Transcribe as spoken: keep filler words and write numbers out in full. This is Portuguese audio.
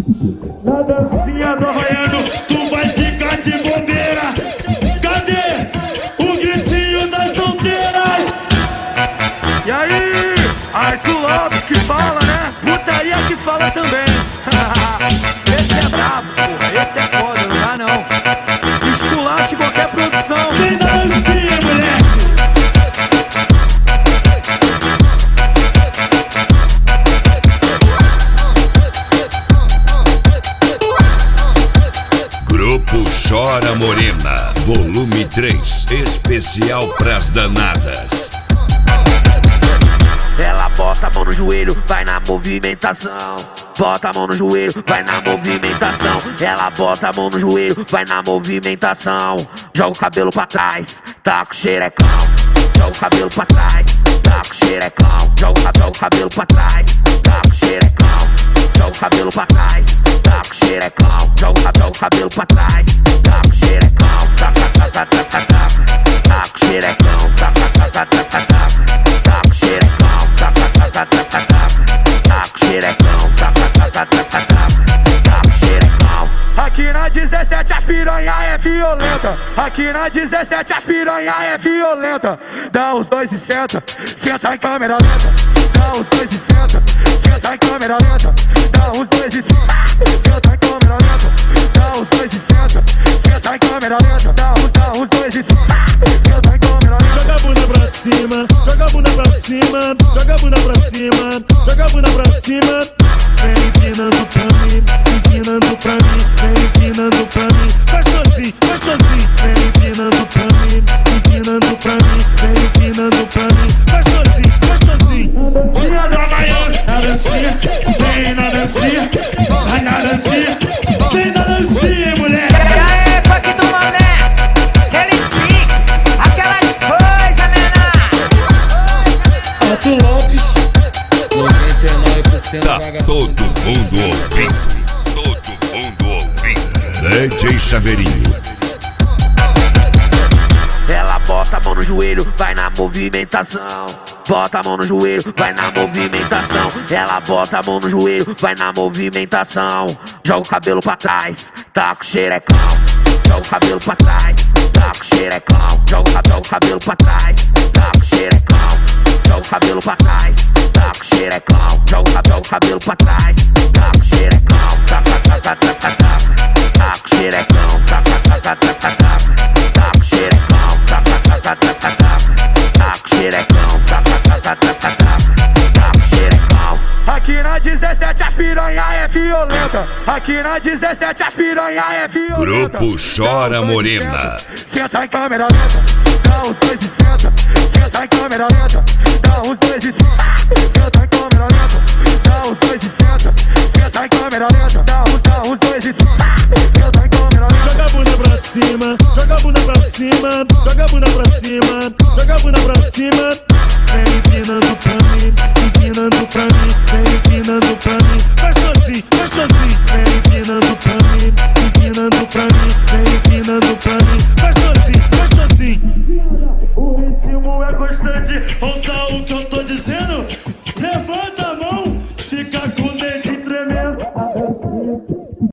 Na dancinha do Havaiano, tu vai ficar de bobeira. Cadê o gritinho das solteiras? E aí, Arthur Lopes que fala, né? Putaria que fala também. Esse é brabo, porra, esse é foda, não dá não. Esculache qualquer produção. Vem na dancinha, mulher. Grupo Chora Morena, volume três, especial pras danadas. Ela bota a mão no joelho, vai na movimentação. Bota a mão no joelho, vai na movimentação. Ela bota a mão no joelho, vai na movimentação. Joga o cabelo pra trás, tá com xerecão. Joga o cabelo pra trás, tá com xerecão. Joga o cabelo pra trás, tá com xerecão. Joga o cabelo pra trás, tá com xerecão. Joga o cabelo pra trás, tá com xerecão. Tá, tá, tá, tá, tá, tá, tá. Tá com xerecão, tá, tá, tá, tá, tá, tá, tá. Tá com xerecão, tá, tá, tá, tá, tá, tá, tá. Tá com xerecão, tá, tá, tá, tá, tá, tá, tá. Tá com xerecão. Aqui na dezessete as piranha é violenta. Aqui na dezessete as piranha é violenta. Dá os dois e senta, senta em câmera lenta. Dá os dois e senta, senta em câmera lenta. Dá os dois e senta, senta em câmera lenta. Dá os dois e senta, senta em câmera lenta. Dá os, dá os dois e senta, senta em câmera lenta. Joga a bunda pra cima, joga a bunda pra cima, joga a bunda pra cima, joga a bunda pra cima. Vem empinando pra mim, empinando pra mim, vem empinando pra mim. Gostosinho, gostosinho, vem empinando pra mim, empinando pra mim, vem empinando pra mim. Gostosinho, gostosinho. Dancinha do Havaiano, na dancinha, vem na dancinha, vai na dancinha, vem na dancinha, mulher. E aí, funk do Mané, aquele pique, aquelas coisas, menor. Arthur Lopes, noventa e nove por cento Tá todo mundo ouvindo, todo mundo ouvindo. D J Chaveirinho. Ela bota a mão no joelho, vai na movimentação. Bota a mão no joelho, vai na movimentação. Ela bota a mão no joelho, vai na movimentação. Joga o cabelo pra trás, tá com xerecão. Joga o cabelo pra trás, tá com xerecão. Joga o cabelo pra trás, tá com xerecão. Joga o cabelo pra trás, tá com xerecão. Joga o cabelo pra trás, tá com xerecão. Tá, tá, tá, tá, tá, tá, tá. Tá com xerecão, tá, tá, tá, tá, tá, tá, tá. Tá com xerecão, tá, tá, tá, tá, tá, tá, tá. Tá com xerecão, tá, tá, tá, tá, tá, tá, tá. Tá com xerecão. Aqui na dezessete as piranha é violenta. Aqui na dezessete as piranha é violenta. Grupo Chora Morena. Senta em câmera lenta. Dá os dois e senta, senta em câmera lenta. Dá os dois e senta, senta em câmera lenta. Dá os dois e senta, senta em câmera lenta. Dá os, dá os dois e senta, senta em câmera lenta. joga a bunda pra cima, joga a bunda pra cima, joga a bunda pra cima, joga a bunda pra cima.